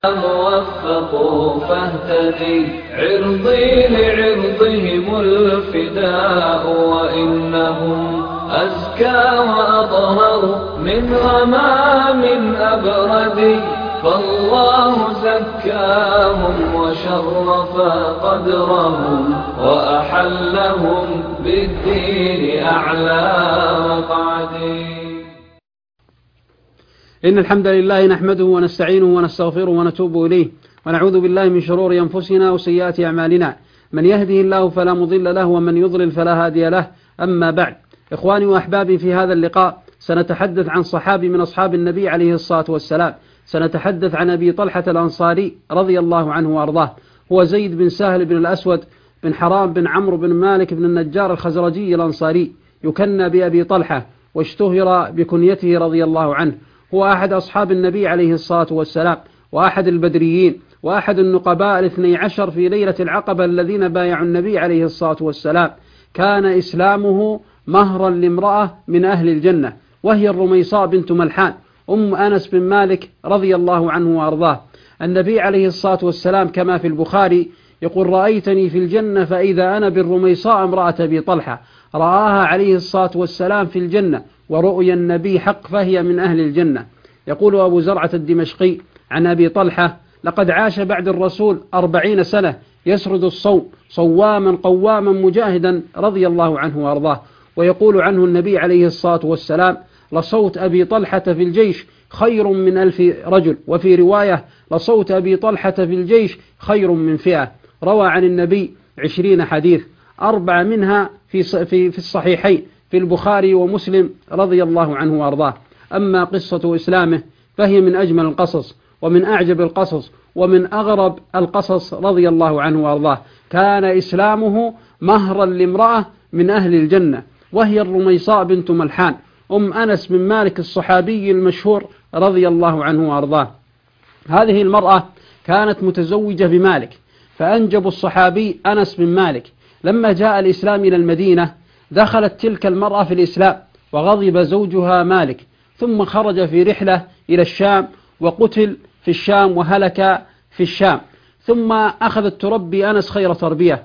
موفق فاهتدي، عرضي لعرضهم الفداء، وإنهم أزكى وأطهر من غمام أبرد، فالله زكاهم وشرف قدرهم، وأحلهم بالدين أعلى مقعد. إن الحمد لله نحمده ونستعينه ونستغفره ونتوب إليه، ونعوذ بالله من شرور أنفسنا وسيئات أعمالنا، من يهده الله فلا مضل له ومن يضلل فلا هادي له. أما بعد، إخواني وأحبابي، في هذا اللقاء سنتحدث عن صحابي من أصحاب النبي عليه الصلاة والسلام. سنتحدث عن أبي طلحة الأنصاري رضي الله عنه وأرضاه. هو زيد بن سهل بن الأسود بن حرام بن عمرو بن مالك بن النجار الخزرجي الأنصاري، يكنى بأبي طلحة واشتهر بكنيته رضي الله عنه. هو أحد أصحاب النبي عليه الصلاة والسلام، وأحد البدريين، وأحد النقباء 12 في ليلة العقبة الذين بايعوا النبي عليه الصلاة والسلام. كان إسلامه مهرا لامرأة من أهل الجنة، وهي الرميصاء بنت ملحان أم أنس بن مالك رضي الله عنه وأرضاه. النبي عليه الصلاة والسلام كما في البخاري يقول: رأيتني في الجنة فإذا أنا بالرميصاء امرأة أبي طلحة. رآها عليه الصلاة والسلام في الجنة، ورؤيا النبي حق، فهي من أهل الجنة. يقول أبو زرعة الدمشقي عن أبي طلحة: لقد عاش بعد الرسول 40 سنة يسرد الصوم، صواما قواما مجاهدا رضي الله عنه وأرضاه. ويقول عنه النبي عليه الصلاة والسلام: لصوت أبي طلحة في الجيش خير من 1000 رجل، وفي رواية: لصوت أبي طلحة في الجيش خير من 100. روى عن النبي 20 حديث، 4 منها في الصحيحين في البخاري ومسلم رضي الله عنه وأرضاه. أما قصة إسلامه فهي من أجمل القصص ومن أعجب القصص ومن أغرب القصص رضي الله عنه وأرضاه. كان إسلامه مهرا لامرأة من أهل الجنة، وهي الرميصاء بنت ملحان أم أنس بن مالك الصحابي المشهور رضي الله عنه وأرضاه. هذه المرأة كانت متزوجة بمالك، فأنجب الصحابي أنس بن مالك. لما جاء الإسلام إلى المدينة دخلت تلك المرأة في الإسلام، وغضب زوجها مالك، ثم خرج في رحلة إلى الشام، وقتل في الشام وهلك في الشام. ثم أخذت تربي أنس خير تربية،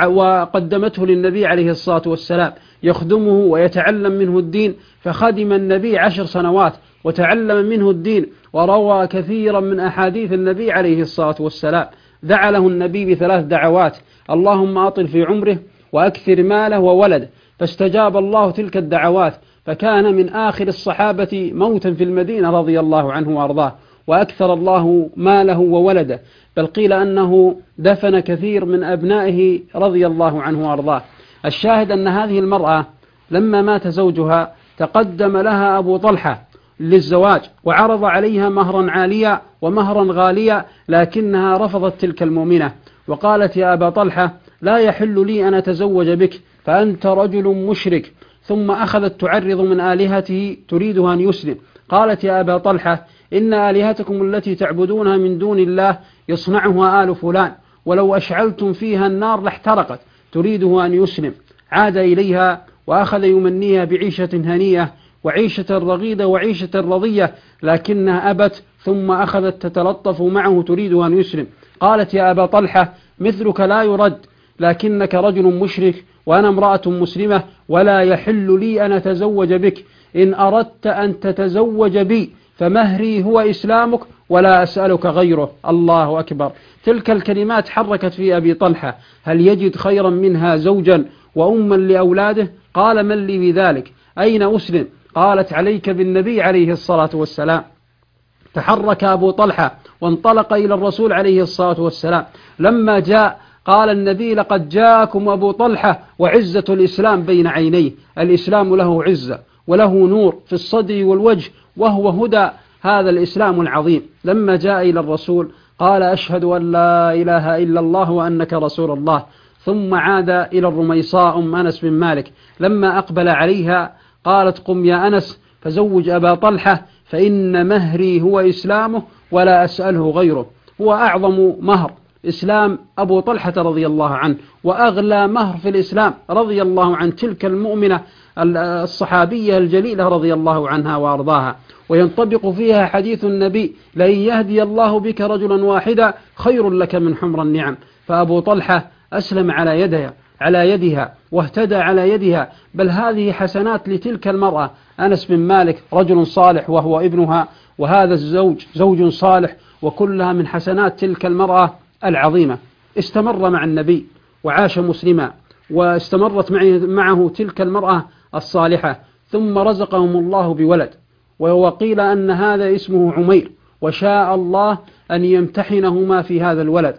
وقدمته للنبي عليه الصلاة والسلام يخدمه ويتعلم منه الدين. فخدم النبي 10 سنوات وتعلم منه الدين، وروى كثيرا من أحاديث النبي عليه الصلاة والسلام. دعا له النبي ب3 دعوات: اللهم أطل في عمره وأكثر ماله وولده، فاستجاب الله تلك الدعوات، فكان من آخر الصحابة موتا في المدينة رضي الله عنه وأرضاه، وأكثر الله ماله وولده، بل قيل أنه دفن كثير من أبنائه رضي الله عنه وأرضاه. الشاهد أن هذه المرأة لما مات زوجها تقدم لها أبو طلحة للزواج، وعرض عليها مهرا عاليا ومهرا غاليا، لكنها رفضت تلك المؤمنة، وقالت: يا أبا طلحة، لا يحل لي أن أتزوج بك، فأنت رجل مشرك. ثم أخذت تعرض من آلهته تريدها أن يسلم. قالت: يا أبا طلحة، إن آلهتكم التي تعبدونها من دون الله يصنعها آل فلان، ولو أشعلتم فيها النار لاحترقت. تريده أن يسلم. عاد إليها وأخذ يمنيها بعيشة هنية وعيشة رغيدة وعيشة رضية، لكنها أبت، ثم أخذت تتلطف معه تريده أن يسلم. قالت: يا أبا طلحة، مثلك لا يرد، لكنك رجل مشرك وأنا امرأة مسلمة، ولا يحل لي أن أتزوج بك. إن أردت أن تتزوج بي فمهري هو إسلامك، ولا أسألك غيره. الله أكبر. تلك الكلمات حركت في أبي طلحة. هل يجد خيرا منها زوجا وأما لأولاده؟ قال: من لي بذلك؟ أين أسلم؟ قالت: عليك بالنبي عليه الصلاة والسلام. تحرك أبو طلحة وانطلق إلى الرسول عليه الصلاة والسلام. لما جاء قال النبي: لقد جاءكم أبو طلحة وعزة الإسلام بين عينيه. الإسلام له عزة وله نور في الصدر والوجه، وهو هدى هذا الإسلام العظيم. لما جاء إلى الرسول قال: أشهد أن لا إله إلا الله وأنك رسول الله. ثم عاد إلى الرميصاء أم أنس بن مالك. لما أقبل عليها قالت: قم يا أنس فزوج أبا طلحة، فإن مهري هو إسلامه ولا أسأله غيره. هو أعظم مهر إسلام أبو طلحة رضي الله عنه، وأغلى مهر في الإسلام رضي الله عن تلك المؤمنة الصحابية الجليلة رضي الله عنها وأرضاها، وينطبق فيها حديث النبي: لئن يهدي الله بك رجلا واحدا خير لك من حمر النعم. فأبو طلحة أسلم على يدها واهتدى على يدها، بل هذه حسنات لتلك المرأة. أنس بن مالك رجل صالح وهو ابنها، وهذا الزوج زوج صالح، وكلها من حسنات تلك المرأة العظيمة. استمر مع النبي وعاش مسلما، واستمرت معه تلك المرأة الصالحة، ثم رزقهم الله بولد، وقيل أن هذا اسمه عمير، وشاء الله أن يمتحنهما في هذا الولد.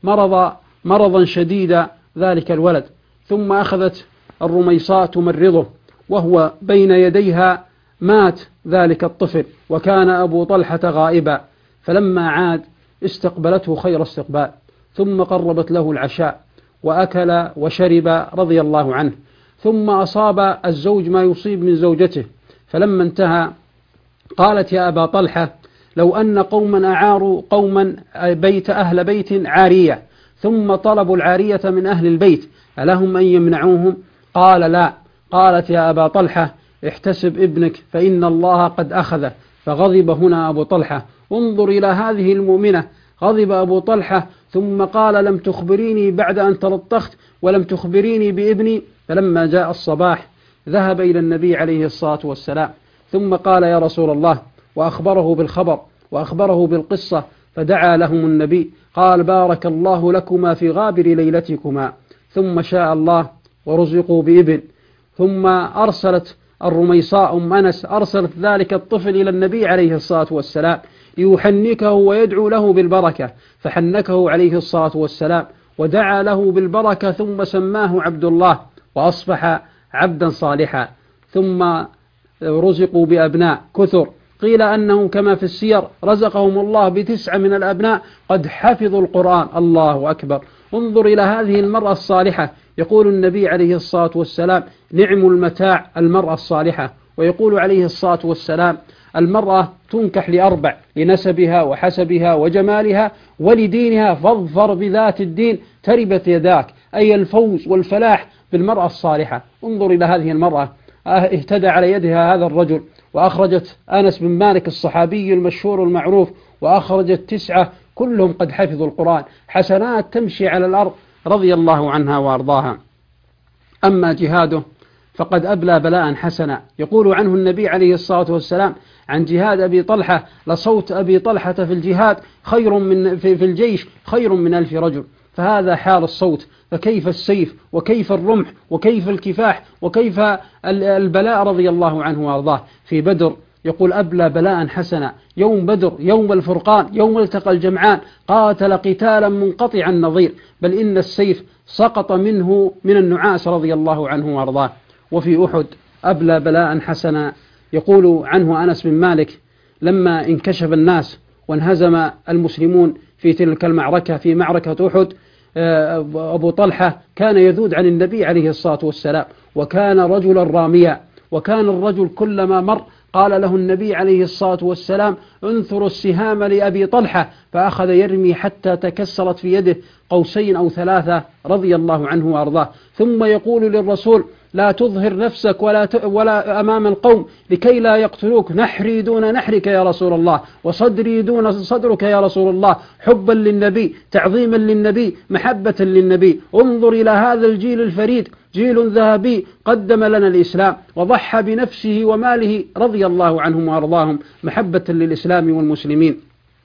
مرضا شديدا ذلك الولد، ثم أخذت الرميصاء تمرضه، وهو بين يديها مات ذلك الطفل، وكان أبو طلحة غائبا. فلما عاد استقبلته خير استقبال، ثم قربت له العشاء وأكل وشرب رضي الله عنه. ثم أصاب الزوج ما يصيب من زوجته، فلما انتهى قالت: يا أبا طلحة، لو أن قوما أعاروا قوما أهل بيت عارية، ثم طلبوا العارية من أهل البيت، ألهم أن يمنعوهم؟ قال: لا. قالت: يا أبا طلحة، احتسب ابنك فإن الله قد أخذه. فغضب هنا أبو طلحة. انظر إلى هذه المؤمنة، غضب أبو طلحة ثم قال: لم تخبريني بعد أن تلطخت، ولم تخبريني بابني. فلما جاء الصباح ذهب إلى النبي عليه الصلاة والسلام، ثم قال: يا رسول الله، وأخبره بالخبر وأخبره بالقصة. فدعا لهم النبي، قال: بارك الله لكما في غابر ليلتكما. ثم شاء الله ورزقوا بابن. ثم أرسلت الرميصاء أم أنس أرسلت ذلك الطفل إلى النبي عليه الصلاة والسلام ليحنكه ويدعو له بالبركة، فحنكه عليه الصلاة والسلام ودعا له بالبركة، ثم سماه عبد الله، وأصبح عبدا صالحا. ثم رزقوا بأبناء كثر، قيل أنهم كما في السير رزقهم الله ب9 من الأبناء قد حفظوا القرآن. الله أكبر. انظر إلى هذه المرأة الصالحة. يقول النبي عليه الصلاة والسلام: نعم المتاع المرأة الصالحة. ويقول عليه الصلاة والسلام: المرأة تنكح ل4: لنسبها وحسبها وجمالها ولدينها، فاظفر بذات الدين تربت يداك، أي الفوز والفلاح بالمرأة الصالحة. انظر إلى هذه المرأة، اهتدى على يدها هذا الرجل، وأخرجت أنس بن مالك الصحابي المشهور المعروف، وأخرجت 9 كلهم قد حفظوا القرآن، حسنات تمشي على الأرض رضي الله عنها وأرضاها. أما جهاده فقد أبلى بلاء حسنا. يقول عنه النبي عليه الصلاة والسلام عن جهاد أبي طلحة: لصوت أبي طلحة في الجهاد في الجيش خير من 1000 رجل. فهذا حال الصوت، فكيف السيف وكيف الرمح وكيف الكفاح وكيف البلاء رضي الله عنه وأرضاه. في بدر يقول: أبلى بلاء حسنا. يوم بدر يوم الفرقان، يوم التقى الجمعان، قاتل قتالا منقطع النظير، بل إن السيف سقط منه من النعاس رضي الله عنه وأرضاه. وفي أحد أبلى بلاء حسنا. يقول عنه أنس بن مالك: لما انكشف الناس وانهزم المسلمون في تلك المعركة، في معركة أحد، أبو طلحة كان يذود عن النبي عليه الصلاة والسلام، وكان رجلا راميا، وكان الرجل كلما مر قال له النبي عليه الصلاة والسلام: انثروا السهام لأبي طلحة، فأخذ يرمي حتى تكسرت في يده 2 أو 3 رضي الله عنه وأرضاه. ثم يقول للرسول: لا تظهر نفسك ولا أمام القوم لكي لا يقتلوك، نحري دون نحرك يا رسول الله، وصدري دون صدرك يا رسول الله، حبا للنبي، تعظيما للنبي، محبة للنبي. انظر إلى هذا الجيل الفريد، جيل ذهبي قدم لنا الإسلام وضحى بنفسه وماله رضي الله عنهم وأرضاهم محبة للإسلام والمسلمين.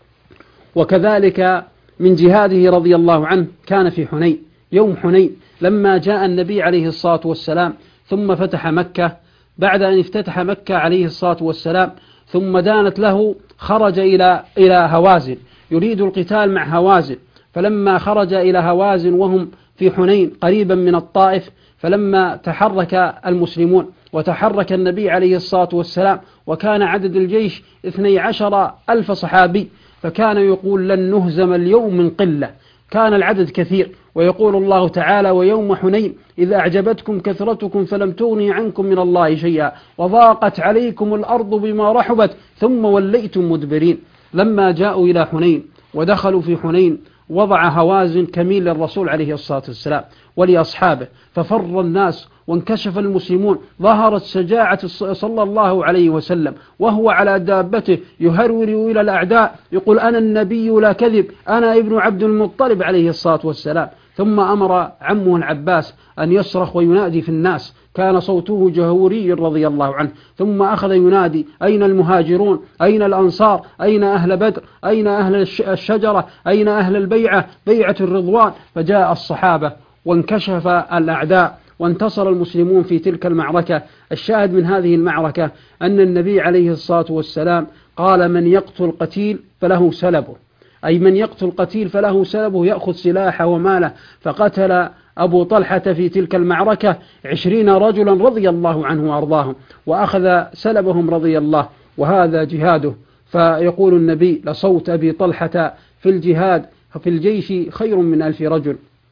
وكذلك من جهاده رضي الله عنه كان في حنين، يوم حنين، لما جاء النبي عليه الصلاة والسلام ثم فتح مكة. بعد أن افتتح مكة عليه الصلاة والسلام ثم دانت له، خرج إلى هوازن يريد القتال مع هوازن. فلما خرج إلى هوازن وهم في حنين قريبا من الطائف، فلما تحرك المسلمون وتحرك النبي عليه الصلاة والسلام، وكان عدد الجيش 12,000 صحابي، فكان يقول: لن نهزم اليوم من قلة. كان العدد كثير، ويقول الله تعالى: ويوم حنين إذا أعجبتكم كثرتكم فلم تغني عنكم من الله شيئا وضاقت عليكم الأرض بما رحبت ثم وليتم مدبرين. لما جاءوا إلى حنين ودخلوا في حنين، وضع هوازن كمين للرسول عليه الصلاة والسلام ولأصحابه، ففر الناس وانكشف المسلمون، ظهرت شجاعة صلى الله عليه وسلم وهو على دابته يهرول إلى الأعداء يقول أنا النبي لا كذب، أنا ابن عبد المطلب عليه الصلاة والسلام. ثم أمر عمه العباس أن يصرخ وينادي في الناس، كان صوته جهوري رضي الله عنه. ثم أخذ ينادي أين المهاجرون، أين الأنصار، أين أهل بدر، أين أهل الشجرة، أين أهل البيعة، بيعة الرضوان. فجاء الصحابة وانكشف الأعداء وانتصر المسلمون في تلك المعركة. الشاهد من هذه المعركة أن النبي عليه الصلاة والسلام قال من يقتل قتيل فله سلبه، أي من يقتل قتيل فله سلبه، يأخذ سلاحه وماله. فقتل أبو طلحة في تلك المعركة 20 رجلا رضي الله عنه وأرضاهم، وأخذ سلبهم رضي الله، وهذا جهاده. فيقول النبي لصوت أبي طلحة في الجهاد في الجيش خير من 1000 رجل،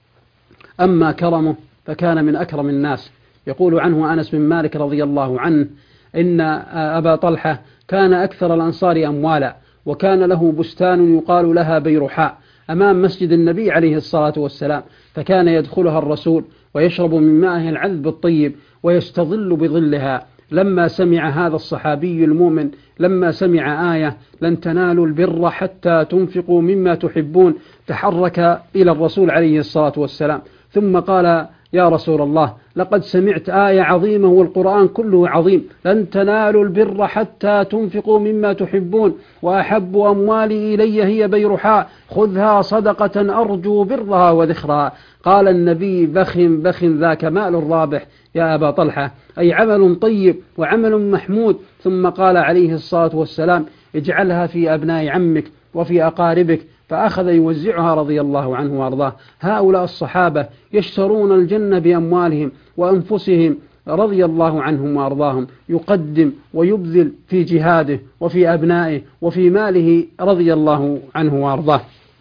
أما كرمه فكان من أكرم الناس. يقول عنه أنس بن مالك رضي الله عنه إن أبا طلحة كان أكثر الأنصار أموالا، وكان له بستان يقال لها بيرحاء أمام مسجد النبي عليه الصلاة والسلام، فكان يدخلها الرسول ويشرب من مائه العذب الطيب ويستظل بظلها. لما سمع هذا الصحابي المؤمن، لما سمع آية لن تنالوا البر حتى تنفقوا مما تحبون، تحرك إلى الرسول عليه الصلاة والسلام ثم قال يا رسول الله لقد سمعت آية عظيمة والقرآن كله عظيم، لن تنالوا البر حتى تنفقوا مما تحبون، وأحب أموالي إلي هي بيرحاء، خذها صدقة أرجو برها وذخرها. قال النبي بخ بخ ذاك مال رابح يا أبا طلحة، أي عمل طيب وعمل محمود. ثم قال عليه الصلاة والسلام اجعلها في أبناء عمك وفي أقاربك، فأخذ يوزعها رضي الله عنه وأرضاه. هؤلاء الصحابة يشترون الجنة بأموالهم وأنفسهم رضي الله عنهم وأرضاهم، يقدم ويبذل في جهاده وفي أبنائه وفي ماله رضي الله عنه وأرضاه.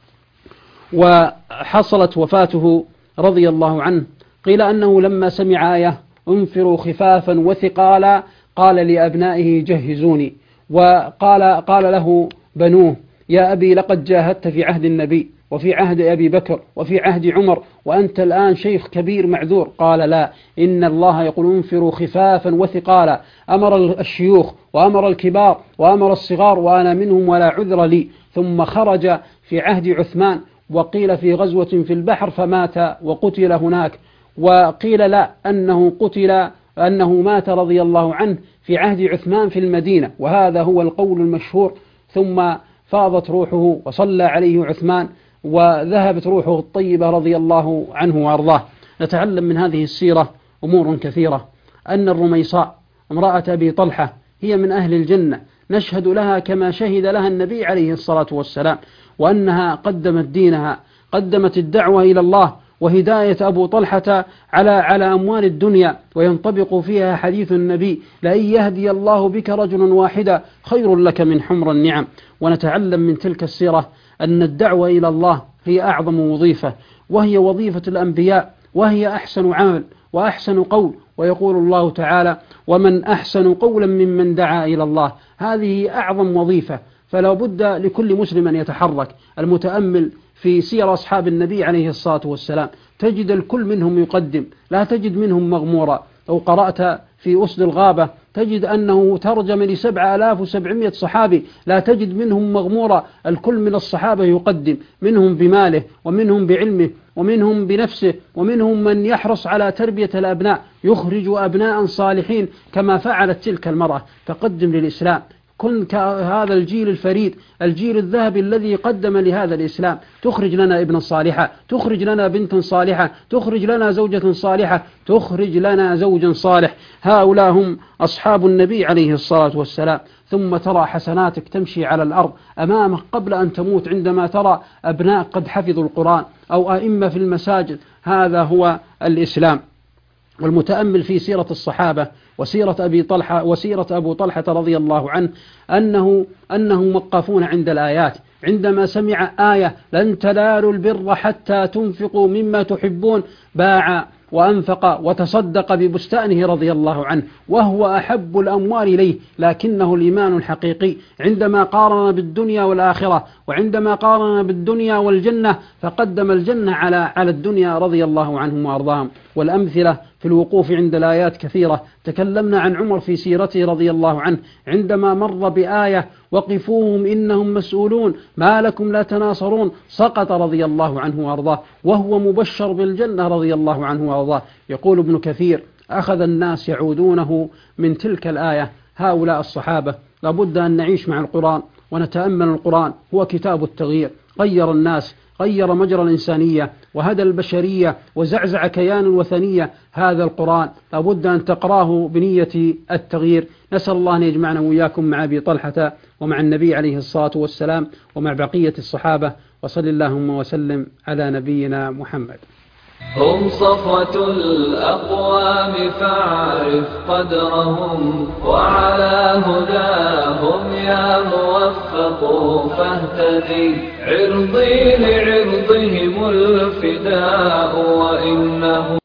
وحصلت وفاته رضي الله عنه، قيل أنه لما سمع آية انفروا خفافا وثقالا قال لأبنائه جهزوني، قال له بنوه يا أبي لقد جاهدت في عهد النبي وفي عهد أبي بكر وفي عهد عمر وأنت الآن شيخ كبير معذور. قال لا، إن الله يقول انفروا خفافا وثقالا، أمر الشيوخ وأمر الكبار وأمر الصغار وأنا منهم ولا عذر لي. ثم خرج في عهد عثمان، وقيل في غزوة في البحر فمات وقتل هناك، وقيل لا أنه مات رضي الله عنه في عهد عثمان في المدينة، وهذا هو القول المشهور. ثم فاضت روحه وصلى عليه عثمان وذهبت روحه الطيبة رضي الله عنه وأرضاه. نتعلم من هذه السيرة أمور كثيرة، أن الرميصاء امرأة أبي طلحة هي من أهل الجنة، نشهد لها كما شهد لها النبي عليه الصلاة والسلام، وأنها قدمت دينها، قدمت الدعوة إلى الله وهداية أبو طلحة على أموال الدنيا، وينطبق فيها حديث النبي لأن يهدي الله بك رجلا واحدا خير لك من حمر النعم. ونتعلم من تلك السيرة أن الدعوة إلى الله هي أعظم وظيفة، وهي وظيفة الأنبياء، وهي أحسن عمل وأحسن قول. ويقول الله تعالى ومن أحسن قولا ممن دعا إلى الله، هذه أعظم وظيفة، فلا بد لكل مسلم أن يتحرك. المتأمل في سير أصحاب النبي عليه الصلاة والسلام تجد الكل منهم يقدم، لا تجد منهم مغمورا. لو قرأت في أسد الغابة تجد أنه ترجم ل7,700 صحابي، لا تجد منهم مغمورا، الكل من الصحابة يقدم، منهم بماله ومنهم بعلمه ومنهم بنفسه، ومنهم من يحرص على تربية الأبناء، يخرج أبناء صالحين كما فعلت تلك المرأة، تقدم للإسلام. كن كهذا الجيل الفريد، الجيل الذهبي الذي قدم لهذا الإسلام، تخرج لنا ابنا صالحا، تخرج لنا بنتا صالحة، تخرج لنا زوجة صالحة، تخرج لنا زوجا صالح. هؤلاء هم أصحاب النبي عليه الصلاة والسلام. ثم ترى حسناتك تمشي على الأرض أمامك قبل أن تموت، عندما ترى أبناء قد حفظوا القرآن أو أئمة في المساجد، هذا هو الإسلام. والمتأمل في سيرة الصحابة وسيرة أبو طلحة رضي الله عنه أنهم وقفون عند الآيات. عندما سمع آية لن تنالوا البر حتى تنفقوا مما تحبون، باع وأنفق وتصدق ببستانه رضي الله عنه، وهو أحب الأموال إليه، لكنه الإيمان الحقيقي عندما قارن بالدنيا والآخرة، وعندما قارن بالدنيا والجنة فقدم الجنة على الدنيا رضي الله عنهم وأرضاهم. والأمثلة في الوقوف عند الآيات كثيرة. تكلمنا عن عمر في سيرته رضي الله عنه عندما مر بآية وقفوهم إنهم مسؤولون ما لكم لا تناصرون، سقط رضي الله عنه وأرضاه وهو مبشر بالجنة رضي الله عنه وأرضاه. يقول ابن كثير: أخذ الناس يعودونه من تلك الآية. هؤلاء الصحابة لابد أن نعيش مع القرآن ونتأمل القرآن، هو كتاب التغيير، غير الناس، غير مجرى الإنسانية وهدى البشرية وزعزع كيان الوثنية. هذا القرآن لابد أن تقراه بنية التغيير. نسأل الله أن يجمعنا وإياكم مع أبي طلحة ومع النبي عليه الصلاة والسلام ومع بقية الصحابة، وصل اللهم وسلم على نبينا محمد. هم صفوة الأقوام فاعرف قدرهم، وعلى هداهم يا موفق فاهتدي. عرضي لعرضهم الفداء وإنه